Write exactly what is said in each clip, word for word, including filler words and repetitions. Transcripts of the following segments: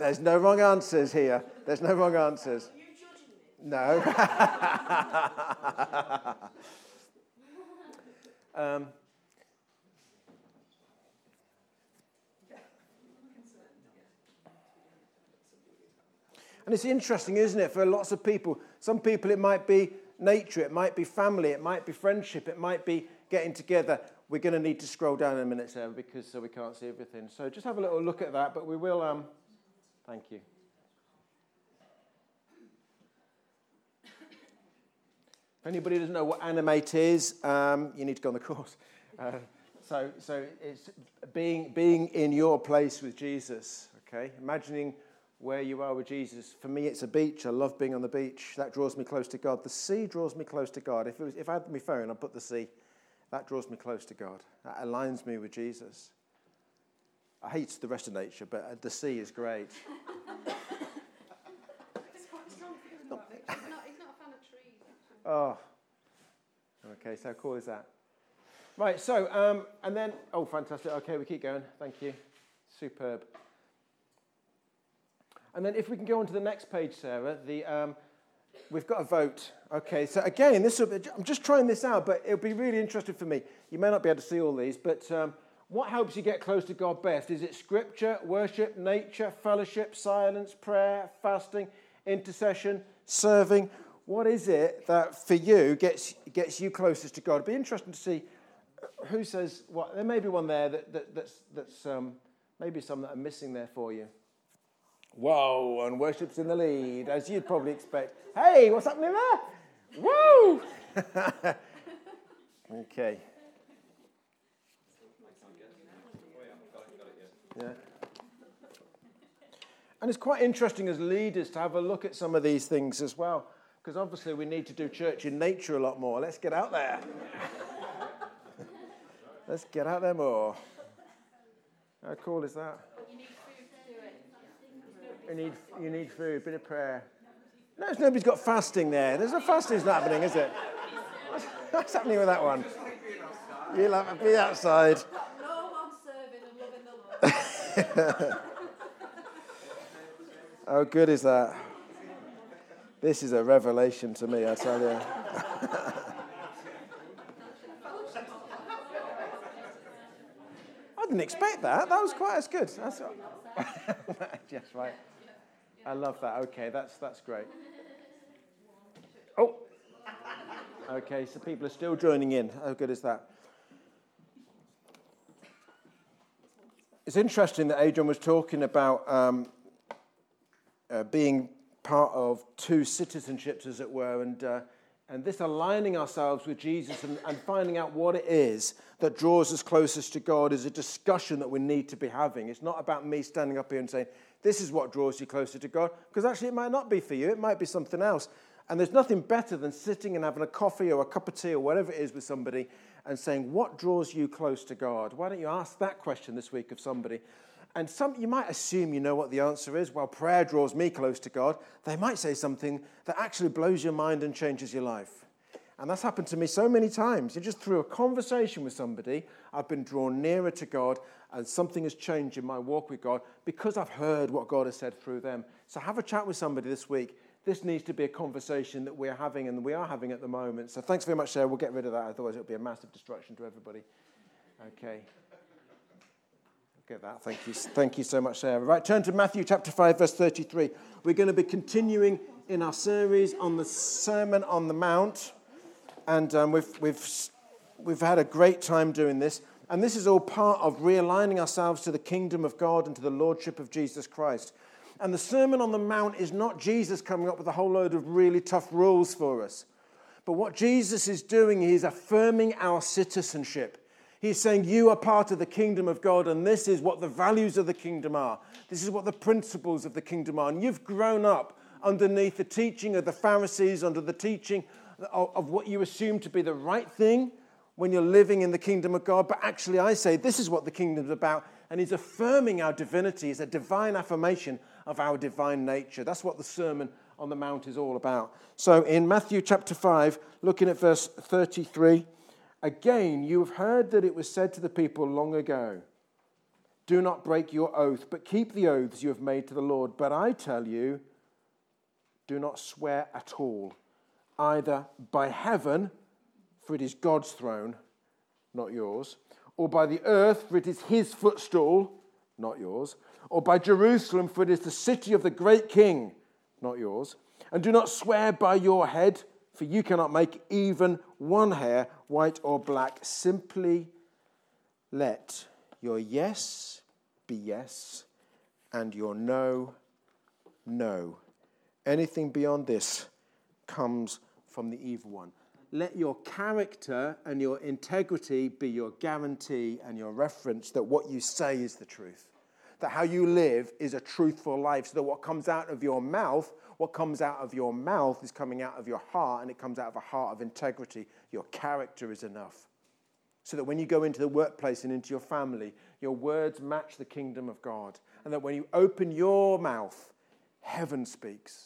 There's no wrong answers here. There's no wrong answers. Are you judging me? No. um, and it's interesting, isn't it, for lots of people. Some people it might be nature, it might be family, it might be friendship, it might be getting together. We're going to need to scroll down in a minute, Sarah, because so we can't see everything. So just have a little look at that, but we will... Um, thank you. If anybody doesn't know what Animate is, um, you need to go on the course. Uh, so so it's being being in your place with Jesus, okay? Imagining where you are with Jesus. For me, it's a beach. I love being on the beach. That draws me close to God. The sea draws me close to God. If it was, if I had my phone, I'd put the sea. That draws me close to God. That aligns me with Jesus. I hate the rest of nature, but the sea is great. It's quite strong feeling about it. He's not, he's not a fan of trees, actually. Oh, okay, so how cool is that? Right, so, um, and then, oh, fantastic. Okay, we keep going. Thank you. Superb. And then if we can go on to the next page, Sarah, the um, we've got a vote. Okay, so again, this will be, I'm just trying this out, but it'll be really interesting for me. You may not be able to see all these, but um, what helps you get close to God best? Is it scripture, worship, nature, fellowship, silence, prayer, fasting, intercession, serving? What is it that for you gets gets you closest to God? It'd be interesting to see who says what. There may be one there that, that that's that's um, maybe some that are missing there for you. Whoa, and worship's in the lead, as you'd probably expect. Hey, what's happening there? Woo! Okay. Yeah. And it's quite interesting as leaders to have a look at some of these things as well, because obviously we need to do church in nature a lot more. Let's get out there. Let's get out there more. How cool is that? You need, you need food, bit of prayer. No, nobody's got fasting there. There's no fasting's not happening, is it? What's, what's happening with that one? You'll have to be outside. No one serving and loving the Lord. How good is that? This is a revelation to me, I tell you. I didn't expect that. That was quite as good. That's yes, right. I love that. Okay, that's that's great. Oh, okay. So people are still joining in. How good is that? It's interesting that Adrian was talking about um, uh, being part of two citizenships, as it were, and uh, and this aligning ourselves with Jesus and, and finding out what it is that draws us closest to God is a discussion that we need to be having. It's not about me standing up here and saying, this is what draws you closer to God, because actually it might not be for you. It might be something else. And there's nothing better than sitting and having a coffee or a cup of tea or whatever it is with somebody and saying, what draws you close to God? Why don't you ask that question this week of somebody? And some, you might assume you know what the answer is. Well, prayer draws me close to God. They might say something that actually blows your mind and changes your life. And that's happened to me so many times. You just through a conversation with somebody, I've been drawn nearer to God, and something has changed in my walk with God because I've heard what God has said through them. So have a chat with somebody this week. This needs to be a conversation that we're having and we are having at the moment. So thanks very much, Sarah. We'll get rid of that. Otherwise, it'll be a massive distraction to everybody. Okay. Get that. Thank you. Thank you so much, Sarah. Right, turn to Matthew chapter five, verse thirty-three. We're going to be continuing in our series on the Sermon on the Mount. And um, we've, we've, we've had a great time doing this. And this is all part of realigning ourselves to the kingdom of God and to the lordship of Jesus Christ. And the Sermon on the Mount is not Jesus coming up with a whole load of really tough rules for us. But what Jesus is doing, he's affirming our citizenship. He's saying you are part of the kingdom of God, and this is what the values of the kingdom are. This is what the principles of the kingdom are. And you've grown up underneath the teaching of the Pharisees, under the teaching of, of what you assume to be the right thing when you're living in the kingdom of God. But actually, I say this is what the kingdom is about. And he's affirming our divinity. It's a divine affirmation of our divine nature. That's what the Sermon on the Mount is all about. So in Matthew chapter five, looking at verse thirty-three, again, you have heard that it was said to the people long ago, Do not break your oath, but keep the oaths you have made to the Lord. But I tell you, do not swear at all, either by heaven, for it is God's throne, not yours, or by the earth, for it is his footstool, not yours, or by Jerusalem, for it is the city of the great king, not yours. And do not swear by your head, for you cannot make even one hair white or black. Simply let your yes be yes, and your no, no. Anything beyond this comes from the evil one. Let your character and your integrity be your guarantee and your reference that what you say is the truth. That how you live is a truthful life, so that what comes out of your mouth, what comes out of your mouth is coming out of your heart, and it comes out of a heart of integrity. Your character is enough. So that when you go into the workplace and into your family, your words match the kingdom of God. And that when you open your mouth, heaven speaks.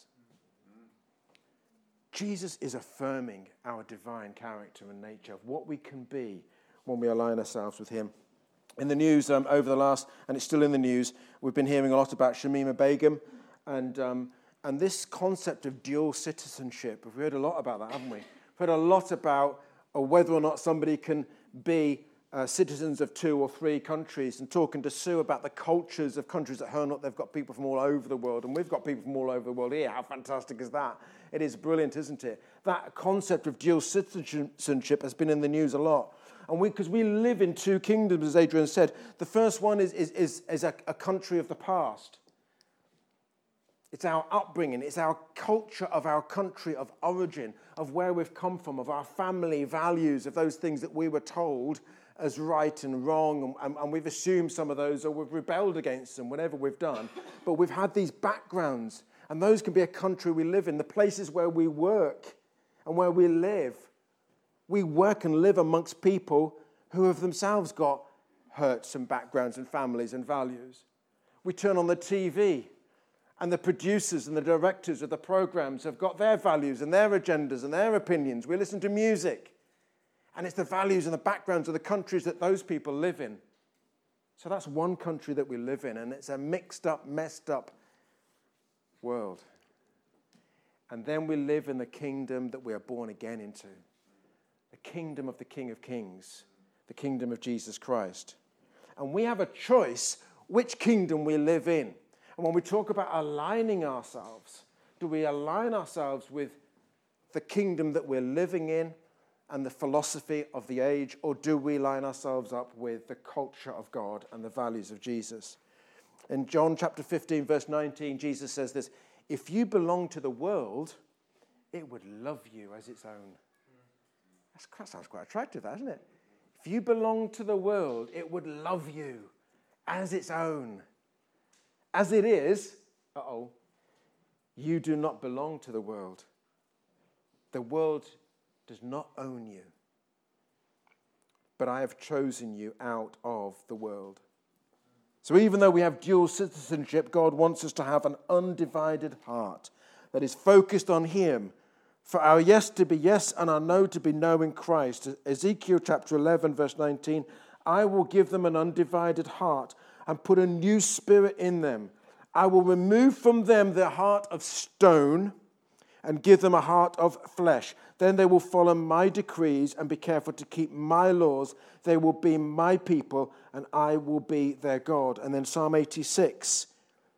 Jesus is affirming our divine character and nature of what we can be when we align ourselves with him. In the news um, over the last, and it's still in the news, we've been hearing a lot about Shamima Begum and um, and this concept of dual citizenship. We've heard a lot about that, haven't we? We've heard a lot about uh, whether or not somebody can be uh, citizens of two or three countries, and talking to Sue about the cultures of countries at Hernot. They've got people from all over the world, and we've got people from all over the world here. How fantastic is that? It is brilliant, isn't it? That concept of dual citizenship has been in the news a lot. And we, because we live in two kingdoms, as Adrian said. The first one is, is, is, is a, a country of the past. It's our upbringing. It's our culture of our country of origin, of where we've come from, of our family values, of those things that we were told as right and wrong. And, and we've assumed some of those, or we've rebelled against them, whatever we've done. But we've had these backgrounds. And those can be a country we live in, the places where we work and where we live. We work and live amongst people who have themselves got hurts and backgrounds and families and values. We turn on the T V, and the producers and the directors of the programs have got their values and their agendas and their opinions. We listen to music, and it's the values and the backgrounds of the countries that those people live in. So that's one country that we live in, and it's a mixed up, messed up world. And then we live in the kingdom that we are born again into. The kingdom of the King of Kings, the kingdom of Jesus Christ. And we have a choice which kingdom we live in. And when we talk about aligning ourselves, do we align ourselves with the kingdom that we're living in and the philosophy of the age, or do we line ourselves up with the culture of God and the values of Jesus? In John chapter fifteen, verse nineteen, Jesus says this: if you belong to the world, it would love you as its own. That sounds quite attractive, doesn't it? If you belong to the world, it would love you as its own. As it is, uh-oh, you do not belong to the world. The world does not own you. But I have chosen you out of the world. So even though we have dual citizenship, God wants us to have an undivided heart that is focused on him. For our yes to be yes and our no to be no in Christ. Ezekiel chapter eleven, verse nineteen, I will give them an undivided heart and put a new spirit in them. I will remove from them their heart of stone and give them a heart of flesh. Then they will follow my decrees and be careful to keep my laws. They will be my people and I will be their God. And then Psalm eighty-six,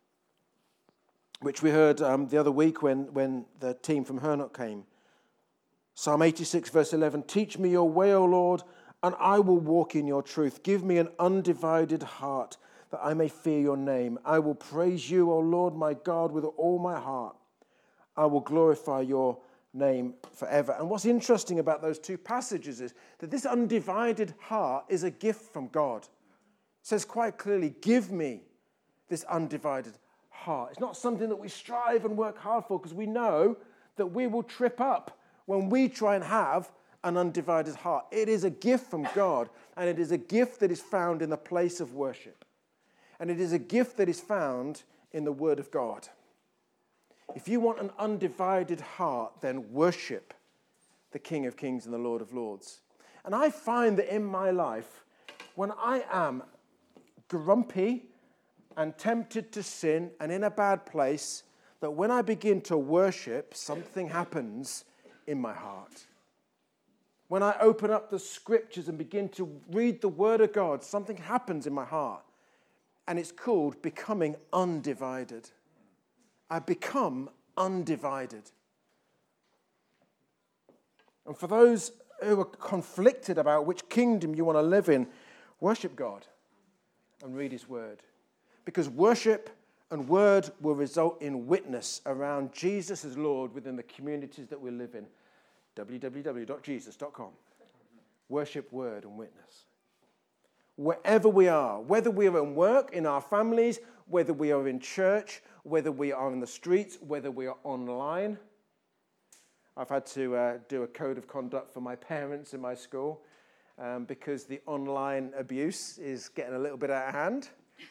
which we heard um, the other week when, when the team from Hernot came. Psalm eighty-six, verse eleven, teach me your way, O Lord, and I will walk in your truth. Give me an undivided heart, that I may fear your name. I will praise you, O Lord, my God, with all my heart. I will glorify your name forever. And what's interesting about those two passages is that this undivided heart is a gift from God. It says quite clearly, give me this undivided heart. It's not something that we strive and work hard for, because we know that we will trip up when we try and have an undivided heart. It is a gift from God, and it is a gift that is found in the place of worship. And it is a gift that is found in the Word of God. If you want an undivided heart, then worship the King of Kings and the Lord of Lords. And I find that in my life, when I am grumpy and tempted to sin and in a bad place, that when I begin to worship, something happens in my heart. When I open up the scriptures and begin to read the word of God, something happens in my heart. And it's called becoming undivided. I become undivided. And for those who are conflicted about which kingdom you want to live in, worship God and read his word. Because worship and word will result in witness around Jesus as Lord within the communities that we live in. w w w dot jesus dot com. Worship, word, and witness. Wherever we are, whether we are in work, in our families, whether we are in church, whether we are in the streets, whether we are online. I've had to uh, do a code of conduct for my parents in my school um, because the online abuse is getting a little bit out of hand.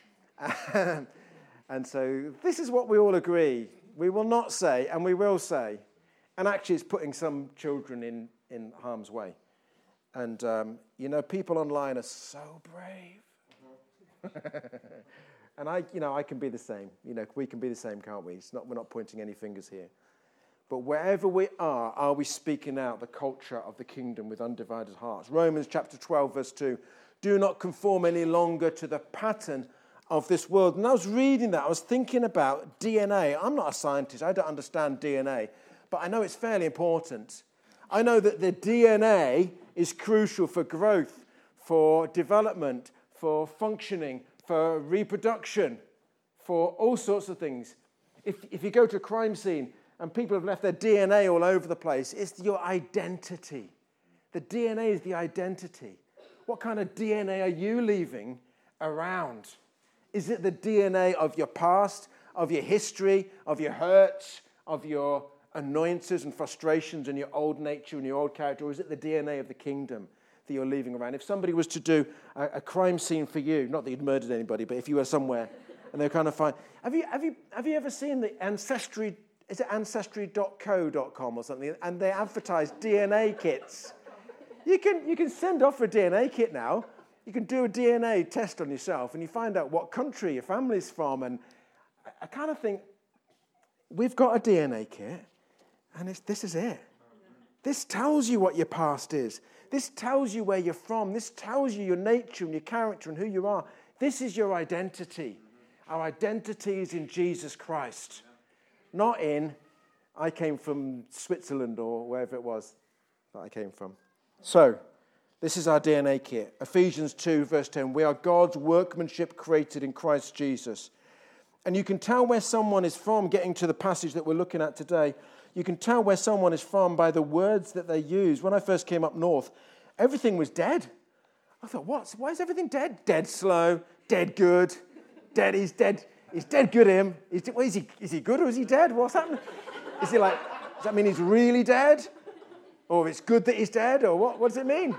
And so this is what we all agree. We will not say, and we will say. And actually it's putting some children in, in harm's way. And, um, you know, people online are so brave. And I, you know, I can be the same. You know, we can be the same, can't we? It's not, we're not pointing any fingers here. But wherever we are, are we speaking out the culture of the kingdom with undivided hearts? Romans chapter twelve, verse two. Do not conform any longer to the pattern of this world. And I was reading that. I was thinking about D N A. I'm not a scientist. I don't understand D N A. But I know it's fairly important. I know that the D N A is crucial for growth, for development, for functioning, for reproduction, for all sorts of things. If, if you go to a crime scene and people have left their D N A all over the place, it's your identity. The D N A is the identity. What kind of D N A are you leaving around? Is it the D N A of your past, of your history, of your hurts, of your annoyances and frustrations and your old nature and your old character, or is it the D N A of the kingdom that you're leaving around? If somebody was to do a, a crime scene for you, not that you'd murdered anybody, but if you were somewhere and they're kind of fine. Have you, have you, have you ever seen the Ancestry, is it ancestry dot co dot com or something, and they advertise D N A kits? You can, you can send off a D N A kit now. You can do a D N A test on yourself and you find out what country your family's from. And I, I kind of think, we've got a D N A kit. And it's, this is it. This tells you what your past is. This tells you where you're from. This tells you your nature and your character and who you are. This is your identity. Our identity is in Jesus Christ. Not in, I came from Switzerland or wherever it was that I came from. So, this is our D N A kit. Ephesians two, verse ten. We are God's workmanship created in Christ Jesus. And you can tell where someone is from, getting to the passage that we're looking at today. You can tell where someone is from by the words that they use. When I first came up north, everything was dead. I thought, what? Why is everything dead? Dead slow, dead good, dead, he's dead, he's dead good him. Is, well, is, he, is he good or is he dead? What's happening? Is he like, does that mean he's really dead? Or it's good that he's dead? Or what, what does it mean?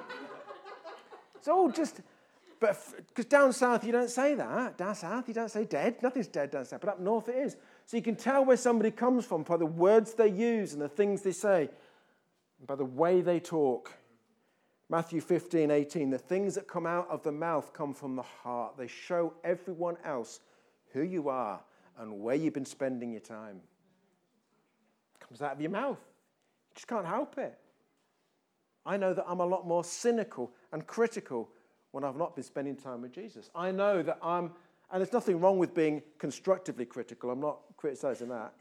It's all just, but because down south you don't say that. Down south you don't say dead. Nothing's dead down south, but up north it is. So you can tell where somebody comes from by the words they use and the things they say, and by the way they talk. Matthew fifteen, eighteen, the things that come out of the mouth come from the heart. They show everyone else who you are and where you've been spending your time. It comes out of your mouth. You just can't help it. I know that I'm a lot more cynical and critical when I've not been spending time with Jesus. I know that I'm, and there's nothing wrong with being constructively critical. I'm not criticizing that.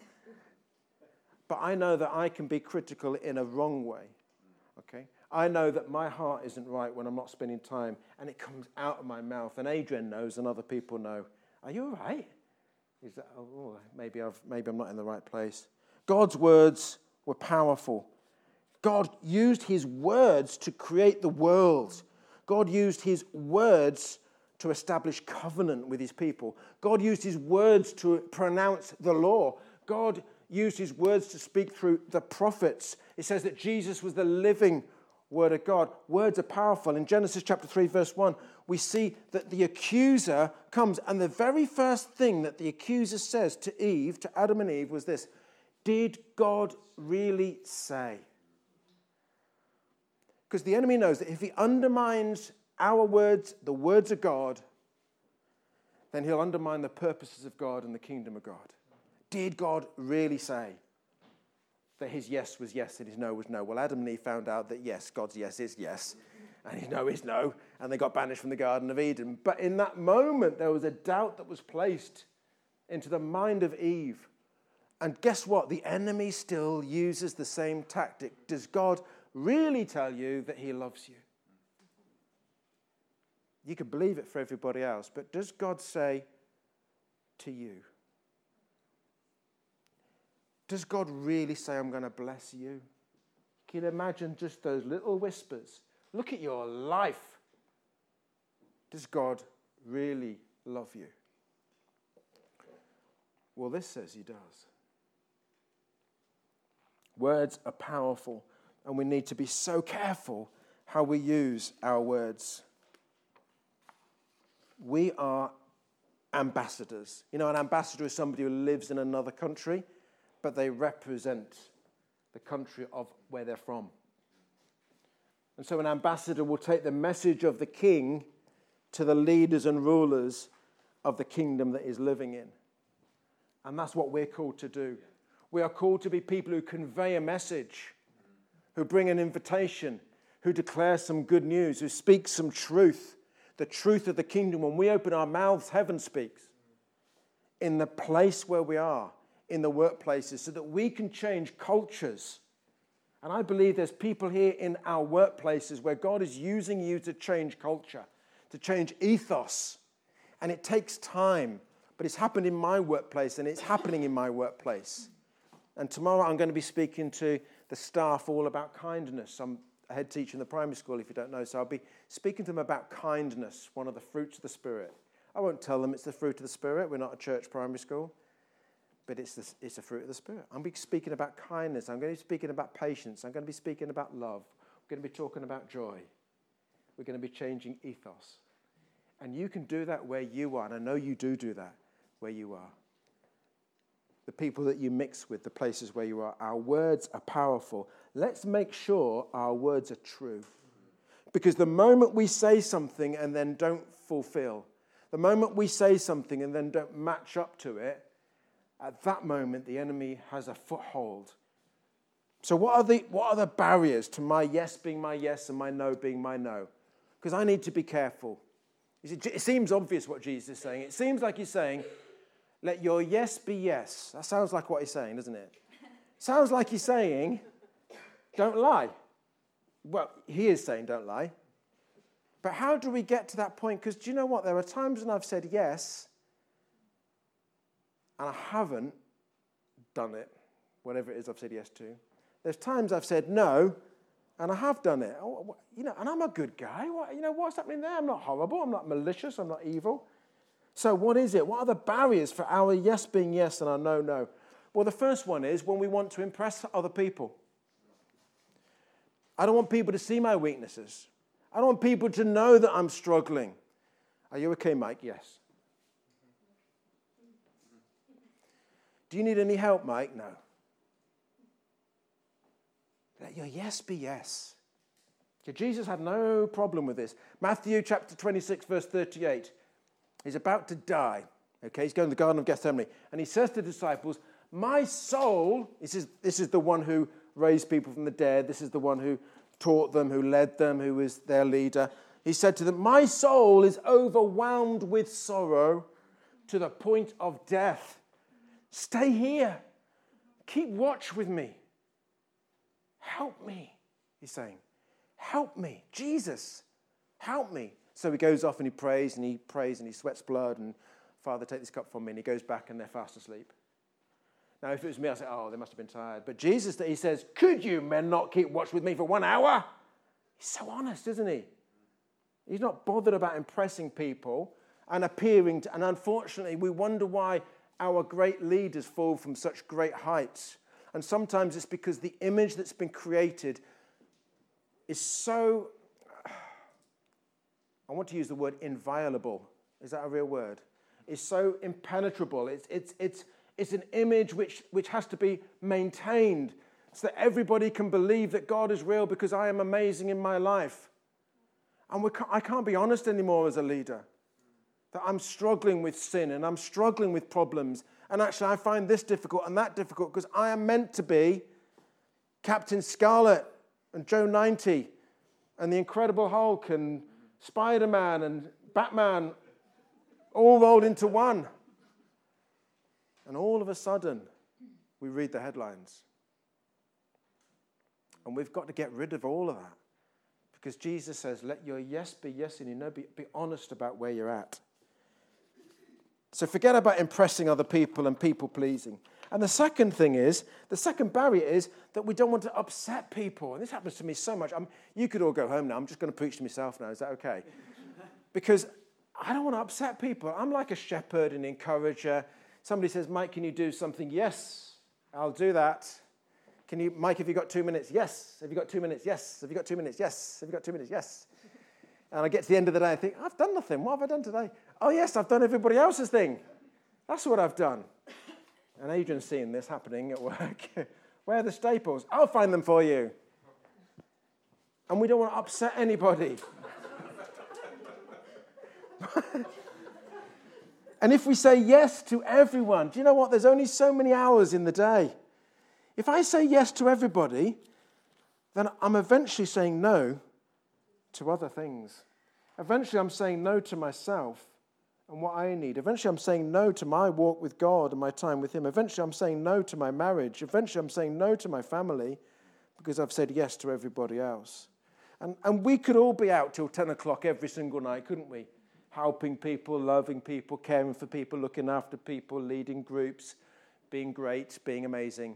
But I know that I can be critical in a wrong way. Okay? I know that my heart isn't right when I'm not spending time, and it comes out of my mouth. And Adrian knows, and other people know. Are you all right? Is that, oh, maybe I've, maybe I'm not in the right place. God's words were powerful. God used his words to create the world. God used his words to establish covenant with his people. God used his words to pronounce the law. God used his words to speak through the prophets. It says that Jesus was the living word of God. Words are powerful. In Genesis chapter three, verse one, we see that the accuser comes, and the very first thing that the accuser says to Eve, to Adam and Eve, was this: did God really say? Because the enemy knows that if he undermines our words, the words of God, then he'll undermine the purposes of God and the kingdom of God. Did God really say that his yes was yes and his no was no? Well, Adam and Eve found out that yes, God's yes is yes, and his no is no, and they got banished from the Garden of Eden. But in that moment, there was a doubt that was placed into the mind of Eve. And guess what? The enemy still uses the same tactic. Does God really tell you that he loves you? You could believe it for everybody else, but does God say to you? Does God really say, I'm going to bless you? Can you imagine just those little whispers? Look at your life. Does God really love you? Well, this says he does. Words are powerful, and we need to be so careful how we use our words. We are ambassadors. You know, an ambassador is somebody who lives in another country, but they represent the country of where they're from. And so an ambassador will take the message of the king to the leaders and rulers of the kingdom that he's living in. And that's what we're called to do. We are called to be people who convey a message, who bring an invitation, who declare some good news, who speak some truth, the truth of the kingdom. When we open our mouths, heaven speaks. In the place where we are, in the workplaces, so that we can change cultures. And I believe there's people here in our workplaces where God is using you to change culture, to change ethos. And it takes time, but it's happened in my workplace and it's happening in my workplace. And tomorrow I'm going to be speaking to the staff all about kindness. I'm a head teacher in the primary school, if you don't know, so I'll be speaking to them about kindness, one of the fruits of the Spirit. I won't tell them it's the fruit of the Spirit. We're not a church primary school. But it's, the, it's a fruit of the Spirit. I'm going to be speaking about kindness. I'm going to be speaking about patience. I'm going to be speaking about love. We're going to be talking about joy. We're going to be changing ethos. And you can do that where you are. And I know you do do that where you are. The people that you mix with, the places where you are. Our words are powerful. Let's make sure our words are true. Because the moment we say something and then don't fulfill, the moment we say something and then don't match up to it, at that moment, the enemy has a foothold. So what are the what are the barriers to my yes being my yes and my no being my no? Because I need to be careful. It seems obvious what Jesus is saying. It seems like he's saying, let your yes be yes. That sounds like what he's saying, doesn't it? Sounds like he's saying, don't lie. Well, he is saying don't lie. But how do we get to that point? Because do you know what? There are times when I've said yes, and I haven't done it, whatever it is I've said yes to. There's times I've said no, and I have done it. Oh, you know, and I'm a good guy. What, you know, what's happening there? I'm not horrible. I'm not malicious. I'm not evil. So what is it? What are the barriers for our yes being yes and our no, no? Well, the first one is when we want to impress other people. I don't want people to see my weaknesses. I don't want people to know that I'm struggling. Are you okay, Mike? Yes. Do you need any help, Mike? No. Let your yes be yes. Okay, Jesus had no problem with this. Matthew chapter twenty-six, verse thirty-eight. He's about to die. Okay, he's going to the Garden of Gethsemane. And he says to the disciples, my soul, this is, this is the one who raised people from the dead. This is the one who taught them, who led them, who was their leader. He said to them, my soul is overwhelmed with sorrow to the point of death. Stay here. Keep watch with me. Help me, he's saying. Help me. Jesus, help me. So he goes off and he prays and he prays and he sweats blood and Father, take this cup from me. And he goes back and they're fast asleep. Now, if it was me, I'd say, oh, they must have been tired. But Jesus, he says, could you men not keep watch with me for one hour? He's so honest, isn't he? He's not bothered about impressing people and appearing to, and unfortunately, we wonder why our great leaders fall from such great heights. And sometimes it's because the image that's been created is so, I want to use the word inviolable. Is that a real word? It's so impenetrable. It's, it's, it's, it's an image which, which has to be maintained so that everybody can believe that God is real because I am amazing in my life. And we can't, I can't be honest anymore as a leader. that I'm struggling with sin and I'm struggling with problems. And actually I find this difficult and that difficult because I am meant to be Captain Scarlet and Joe ninety and the Incredible Hulk and Spider-Man and Batman all rolled into one. And all of a sudden, we read the headlines. And we've got to get rid of all of that. Because Jesus says, let your yes be yes and your no be, be honest about where you're at. So forget about impressing other people and people-pleasing. And the second thing is, the second barrier is that we don't want to upset people. And this happens to me so much. I'm, you could all go home now. I'm just going to preach to myself now. Is that okay? Because I don't want to upset people. I'm like a shepherd and encourager. Somebody says, Mike, can you do something? Yes, I'll do that. Can you, Mike, have you got two minutes? Yes. Have you got two minutes? Yes. Have you got two minutes? Yes. Have you got two minutes? Yes. And I get to the end of the day, I think, I've done nothing. What have I done today? Oh, yes, I've done everybody else's thing. That's what I've done. And Adrian's seeing this happening at work. Where are the staples? I'll find them for you. And we don't want to upset anybody. And if we say yes to everyone, do you know what? There's only so many hours in the day. If I say yes to everybody, then I'm eventually saying no to other things. Eventually I'm saying no to myself and what I need. Eventually I'm saying no to my walk with God and my time with Him. Eventually I'm saying no to my marriage. Eventually I'm saying no to my family because I've said yes to everybody else. And, and we could all be out till ten o'clock every single night, couldn't we? Helping people, loving people, caring for people, looking after people, leading groups, being great, being amazing.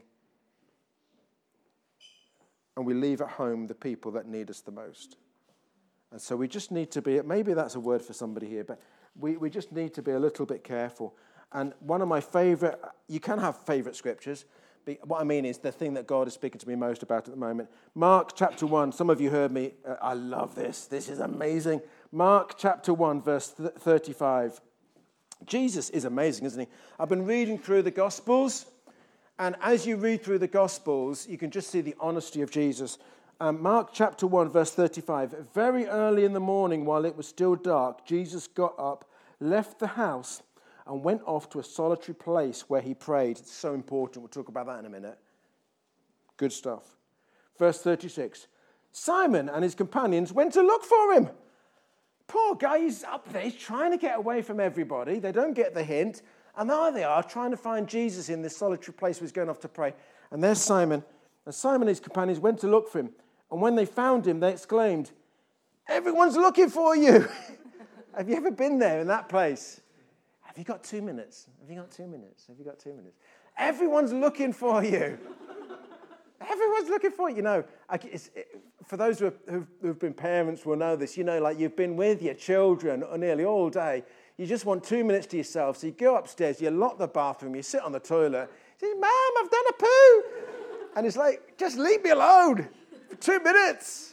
And we leave at home the people that need us the most. And so we just need to be, maybe that's a word for somebody here, but we, we just need to be a little bit careful. And one of my favorite, you can have favorite scriptures, but what I mean is the thing that God is speaking to me most about at the moment. Mark chapter one, some of you heard me, uh, I love this, this is amazing. Mark chapter one, verse thirty-five. Jesus is amazing, isn't he? I've been reading through the Gospels, and as you read through the Gospels, you can just see the honesty of Jesus. Um, Mark chapter one, verse thirty-five. Very early in the morning, while it was still dark, Jesus got up, left the house, and went off to a solitary place where he prayed. It's so important. We'll talk about that in a minute. Good stuff. Verse thirty-six. Simon and his companions went to look for him. Poor guy, he's up there. He's trying to get away from everybody. They don't get the hint. And there they are, trying to find Jesus in this solitary place where he's going off to pray. And there's Simon. And Simon and his companions went to look for him. And when they found him, they exclaimed, everyone's looking for you. Have you ever been there in that place? Have you got two minutes? Have you got two minutes? Have you got two minutes? Everyone's looking for you. Everyone's looking for you. You know, it's, it, for those who have, who've, who've been parents will know this. You know, like you've been with your children nearly all day. You just want two minutes to yourself. So you go upstairs, you lock the bathroom, you sit on the toilet. You say, Mom, I've done a poo. And it's like, just leave me alone for two minutes.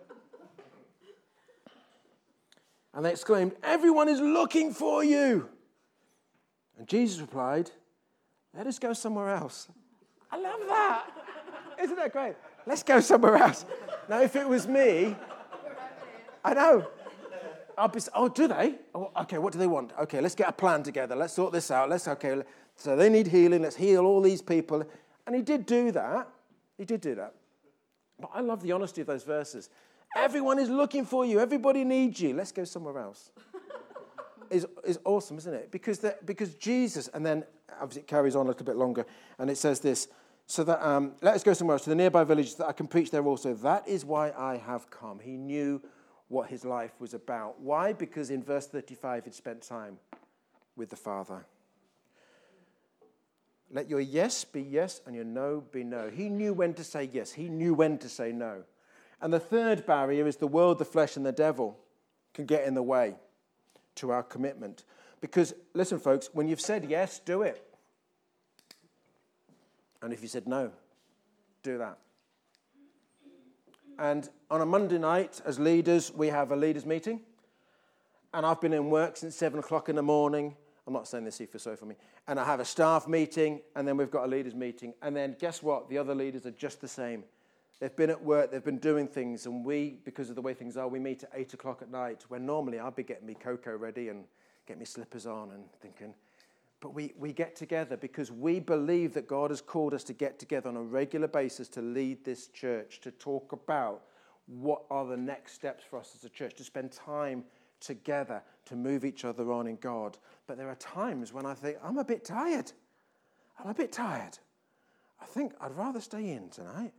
And they exclaimed, everyone is looking for you. And Jesus replied, let us go somewhere else. I love that. Isn't that great? Let's go somewhere else. Now, if it was me, I know. I'll be, oh, do they? Oh, okay, what do they want? Okay, let's get a plan together. Let's sort this out. Let's, okay, so they need healing. Let's heal all these people. And he did do that. He did do that. But I love the honesty of those verses. Everyone is looking for you. Everybody needs you. Let's go somewhere else. is is awesome, isn't it? Because the, because Jesus, and then obviously it carries on a little bit longer, and it says this, so that, um, let us go somewhere else, to the nearby villages that I can preach there also. That is why I have come. He knew what his life was about. Why? Because in verse thirty-five, he'd spent time with the Father. Let your yes be yes and your no be no. He knew when to say yes. He knew when to say no. And the third barrier is the world, the flesh, and the devil can get in the way to our commitment. Because, listen, folks, when you've said yes, do it. And if you said no, do that. And on a Monday night, as leaders, we have a leaders' meeting. And I've been in work since seven o'clock in the morning. I'm not saying this, if you're sorry for me. And I have a staff meeting, and then we've got a leaders' meeting. And then guess what? The other leaders are just the same. They've been at work, they've been doing things, and we, because of the way things are, we meet at eight o'clock at night, when normally I'd be getting me cocoa ready and get my slippers on and thinking, but we, we get together because we believe that God has called us to get together on a regular basis to lead this church, to talk about what are the next steps for us as a church, to spend time together, to move each other on in God. But there are times when I think, I'm a bit tired. I'm a bit tired. I think I'd rather stay in tonight.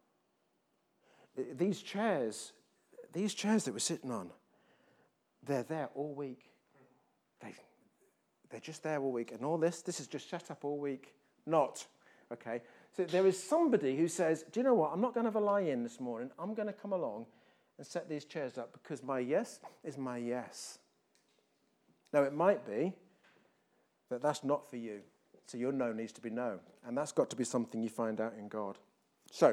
These chairs, these chairs that we're sitting on, they're there all week. They, they're just there all week. And all this, this is just set up all week. Not, okay? So there is somebody who says, do you know what? I'm not going to have a lie-in this morning. I'm going to come along and set these chairs up because my yes is my yes. Now, it might be that that's not for you. So your no needs to be no. And that's got to be something you find out in God. So,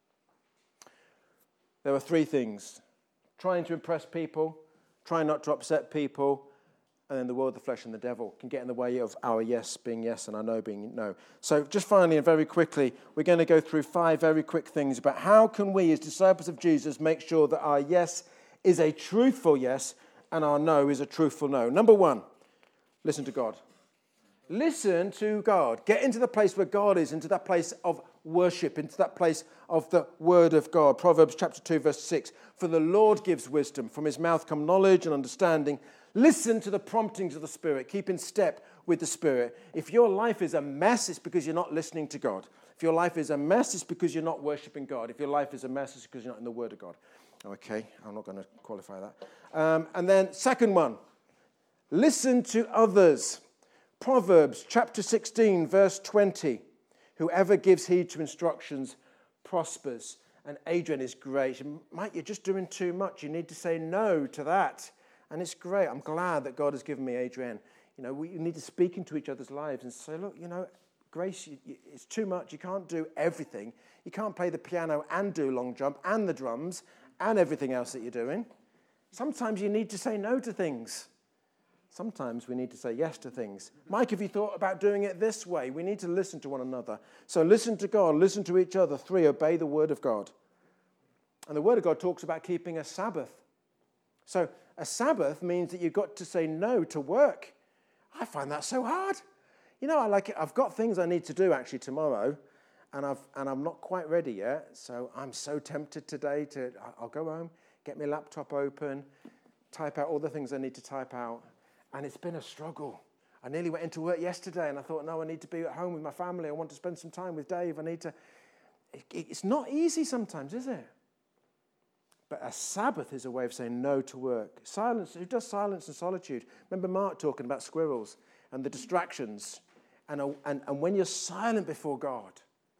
there are three things. Trying to impress people, trying not to upset people, and then the world, the flesh, and the devil can get in the way of our yes being yes and our no being no. So just finally and very quickly, we're going to go through five very quick things about how can we as disciples of Jesus make sure that our yes is a truthful yes and our no is a truthful no. Number one, listen to God. Listen to God. Get into the place where God is, into that place of worship, into that place of the word of God. Proverbs chapter two, verse six. For the Lord gives wisdom. From his mouth come knowledge and understanding. Listen to the promptings of the Spirit. Keep in step with the Spirit. If your life is a mess, it's because you're not listening to God. If your life is a mess, it's because you're not worshiping God. If your life is a mess, it's because you're not in the word of God. Okay, I'm not going to qualify that. Um, and then second one, listen to others. Proverbs chapter sixteen, verse twenty. Whoever gives heed to instructions prospers. And Adrian is great. Mike, you're just doing too much. You need to say no to that. And it's great. I'm glad that God has given me Adrian. You know, we need to speak into each other's lives and say, look, you know, Grace, you, you, it's too much. You can't do everything. You can't play the piano and do long jump and the drums and everything else that you're doing. Sometimes you need to say no to things. Sometimes we need to say yes to things. Mike, have you thought about doing it this way? We need to listen to one another. So listen to God, listen to each other. Three, obey the word of God. And the word of God talks about keeping a Sabbath. So a Sabbath means that you've got to say no to work. I find that so hard. You know, I like it. I've got things I need to do actually tomorrow, and I've and I'm not quite ready yet. So I'm so tempted today to. I'll go home, get my laptop open, type out all the things I need to type out. And it's been a struggle. I nearly went into work yesterday and I thought, no, I need to be at home with my family. I want to spend some time with Dave. I need to... It, it's not easy sometimes, is it? But a Sabbath is a way of saying no to work. Silence. Who does silence and solitude? Remember Mark talking about squirrels and the distractions. And, a, and, and when you're silent before God,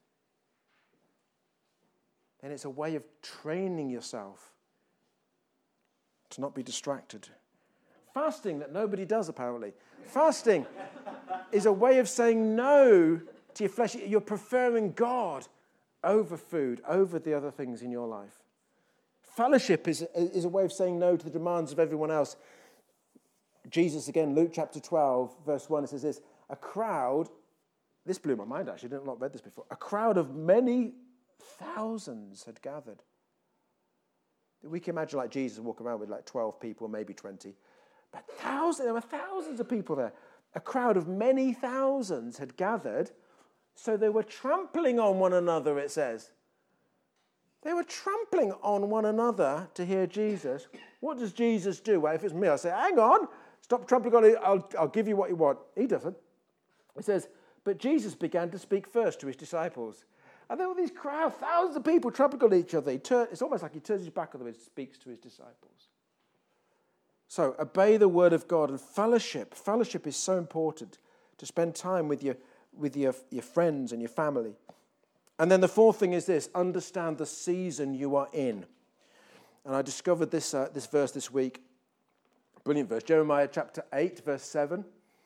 then it's a way of training yourself to not be distracted. Fasting that nobody does, apparently. Fasting is a way of saying no to your flesh. You're preferring God over food, over the other things in your life. Fellowship is, is a way of saying no to the demands of everyone else. Jesus, again, Luke chapter twelve, verse one, it says this, a crowd, this blew my mind actually, I didn't not read this before, a crowd of many thousands had gathered. We can imagine like Jesus walking around with like twelve people, maybe twenty. But thousands, there were thousands of people there. A crowd of many thousands had gathered, so they were trampling on one another, it says. They were trampling on one another to hear Jesus. What does Jesus do? Well, if it's me, I'll say, hang on, stop trampling on it, I'll, I'll give you what you want. He doesn't. It says, but Jesus began to speak first to his disciples. And there were these crowds, thousands of people trampling on each other. He turn, it's almost like he turns his back on them and speaks to his disciples. So obey the word of God and fellowship. Fellowship is so important, to spend time with your, with your, your friends and your family. And then the fourth thing is this, understand the season you are in. And I discovered this, uh, this verse this week. Brilliant verse. Jeremiah chapter eight, verse seven.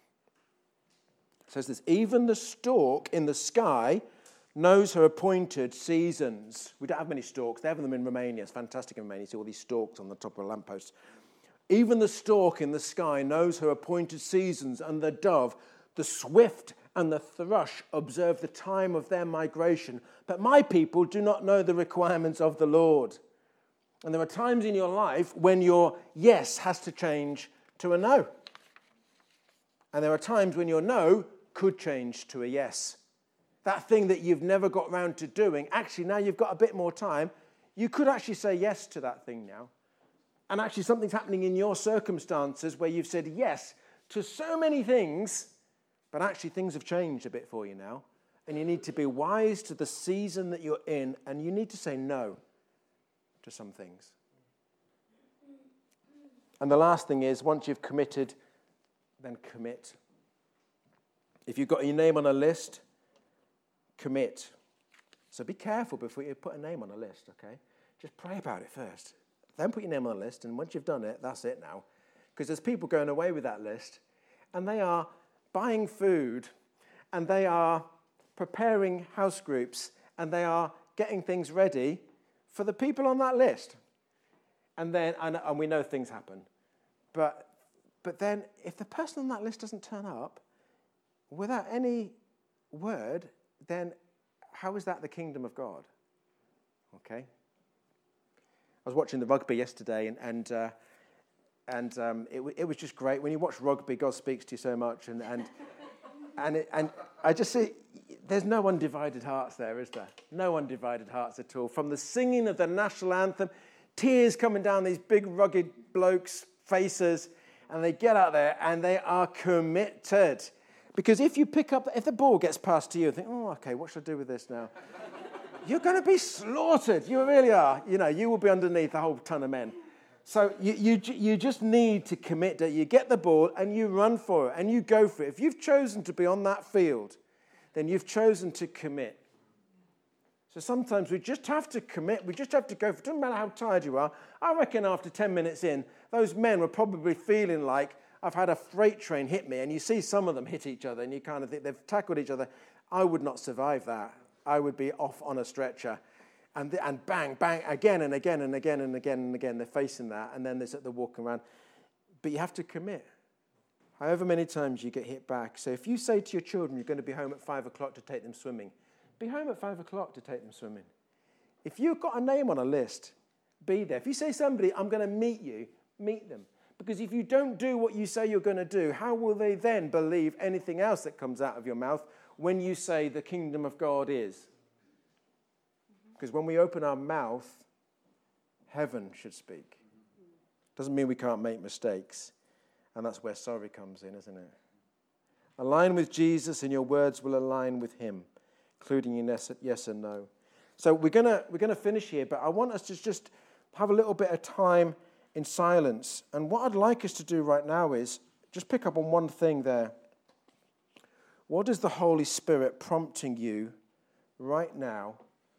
It says this, even the stork in the sky knows her appointed seasons. We don't have many storks. They have them in Romania. It's fantastic in Romania. You see all these storks on the top of a lamppost. Even the stork in the sky knows her appointed seasons, and the dove, the swift and the thrush observe the time of their migration. But my people do not know the requirements of the Lord. And there are times in your life when your yes has to change to a no. And there are times when your no could change to a yes. That thing that you've never got round to doing, actually now you've got a bit more time, you could actually say yes to that thing now. And actually something's happening in your circumstances where you've said yes to so many things, but actually things have changed a bit for you now. And you need to be wise to the season that you're in, and you need to say no to some things. And the last thing is, once you've committed, then commit. If you've got your name on a list, commit. So be careful before you put a name on a list, okay? Just pray about it first. Then put your name on the list, and once you've done it, that's it now. Because there's people going away with that list, and they are buying food, and they are preparing house groups, and they are getting things ready for the people on that list. And then, and, and we know things happen. But, but then, if the person on that list doesn't turn up, without any word, then how is that the kingdom of God? Okay? I was watching the rugby yesterday, and and uh, and um, it it was just great. When you watch rugby, God speaks to you so much, and and and it, and I just see there's no undivided hearts there, is there? No undivided hearts at all. From the singing of the national anthem, tears coming down these big rugged blokes' faces, and they get out there and they are committed. Because if you pick up, if the ball gets passed to you, and think, oh, okay, what should I do with this now? You're going to be slaughtered. You really are. You know, you will be underneath a whole ton of men. So you, you, you just need to commit that you get the ball and you run for it and you go for it. If you've chosen to be on that field, then you've chosen to commit. So sometimes we just have to commit. We just have to go for it. It doesn't matter how tired you are. I reckon after ten minutes in, those men were probably feeling like, I've had a freight train hit me, and you see some of them hit each other, and you kind of think they've tackled each other. I would not survive that. I would be off on a stretcher. And the, and bang, bang, again and again and again and again and again. They're facing that, and then there's the walking around. But you have to commit. However many times you get hit back. So if you say to your children you're going to be home at five o'clock to take them swimming, be home at five o'clock to take them swimming. If you've got a name on a list, be there. If you say to somebody, I'm going to meet you, meet them. Because if you don't do what you say you're going to do, how will they then believe anything else that comes out of your mouth when you say the kingdom of God is? Because when we open our mouth, heaven should speak. Doesn't mean we can't make mistakes. And that's where sorry comes in, isn't it? Align with Jesus and your words will align with him, including your yes and no. So we're going to we're going to finish here, but I want us to just have a little bit of time in silence. And what I'd like us to do right now is just pick up on one thing there. What is the Holy Spirit prompting you right now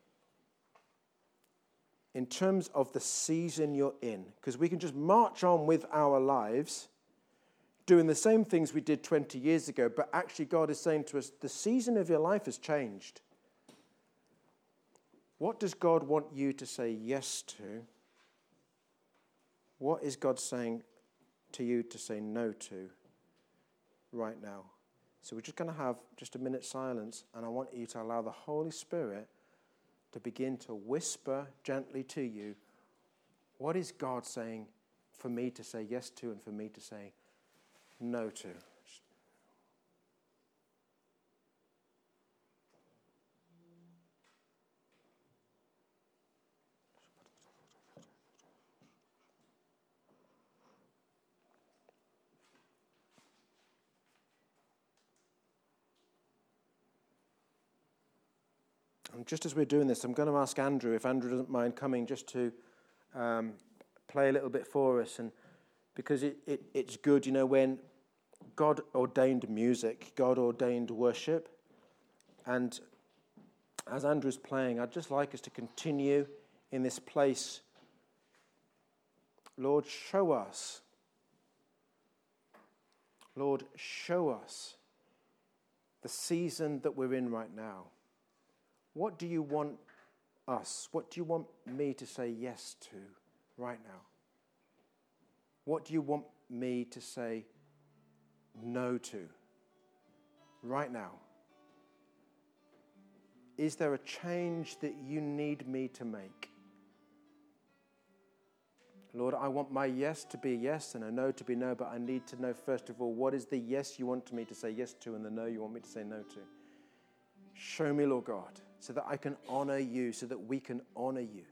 in terms of the season you're in? Because we can just march on with our lives doing the same things we did twenty years ago, but actually God is saying to us, the season of your life has changed. What does God want you to say yes to? What is God saying to you to say no to right now? So we're just going to have just a minute's silence, and I want you to allow the Holy Spirit to begin to whisper gently to you, what is God saying for me to say yes to and for me to say no to? And just as we're doing this, I'm going to ask Andrew, if Andrew doesn't mind coming just to um, play a little bit for us. And because it, it, it's good, you know, when God ordained music, God ordained worship. And as Andrew's playing, I'd just like us to continue in this place. Lord, show us. Lord, show us the season that we're in right now. What do you want us? What do you want me to say yes to right now? What do you want me to say no to right now? Is there a change that you need me to make? Lord, I want my yes to be yes and a no to be no, but I need to know, first of all, what is the yes you want me to say yes to and the no you want me to say no to. Show me, Lord God, so that I can honor you, so that we can honor you.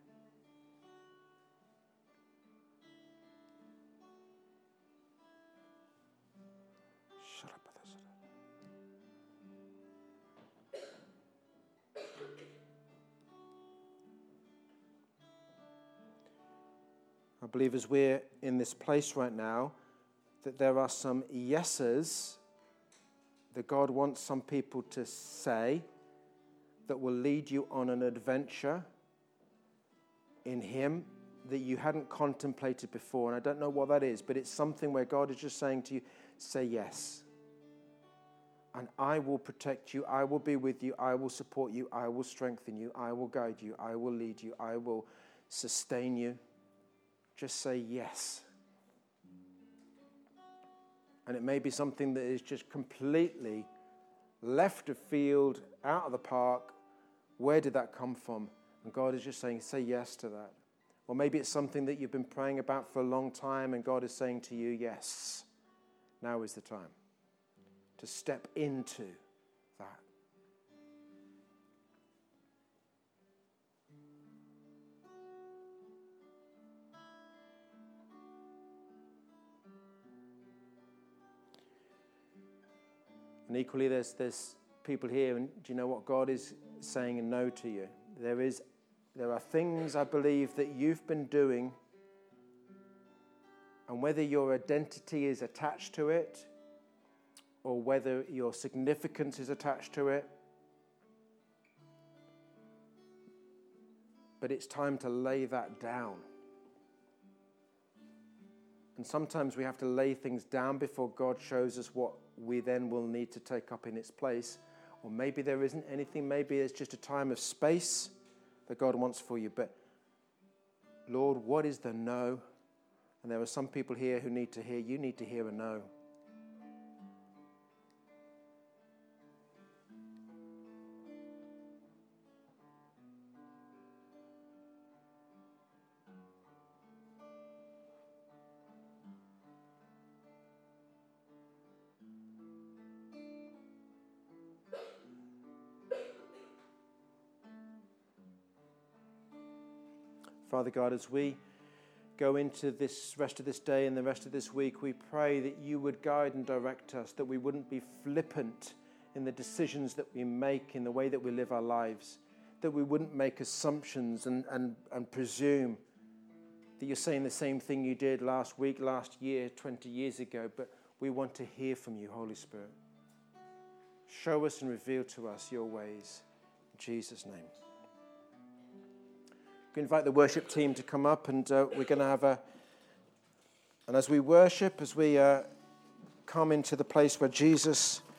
I believe as we're in this place right now, that there are some yeses that God wants some people to say that will lead you on an adventure in Him that you hadn't contemplated before. And I don't know what that is, but it's something where God is just saying to you, say yes. And I will protect you. I will be with you. I will support you. I will strengthen you. I will guide you. I will lead you. I will sustain you. Just say yes. And it may be something that is just completely left of field, out of the park. Where did that come from? And God is just saying, say yes to that. Or maybe it's something that you've been praying about for a long time and God is saying to you, yes, now is the time to step into that. And equally, there's there's people here, and do you know what God is saying a no to you? There is, there are things, I believe, that you've been doing, and whether your identity is attached to it, or whether your significance is attached to it, but it's time to lay that down. And sometimes we have to lay things down before God shows us what we then will need to take up in its place. Or maybe there isn't anything. Maybe it's just a time of space that God wants for you. But Lord, what is the no? And there are some people here who need to hear, you need to hear a no. Father God, as we go into this rest of this day and the rest of this week, we pray that you would guide and direct us, that we wouldn't be flippant in the decisions that we make, in the way that we live our lives, that we wouldn't make assumptions and, and, and presume that you're saying the same thing you did last week, last year, twenty years ago, but we want to hear from you, Holy Spirit. Show us and reveal to us your ways. In Jesus' name. We invite the worship team to come up, and uh, we're going to have a, and as we worship, as we uh, come into the place where Jesus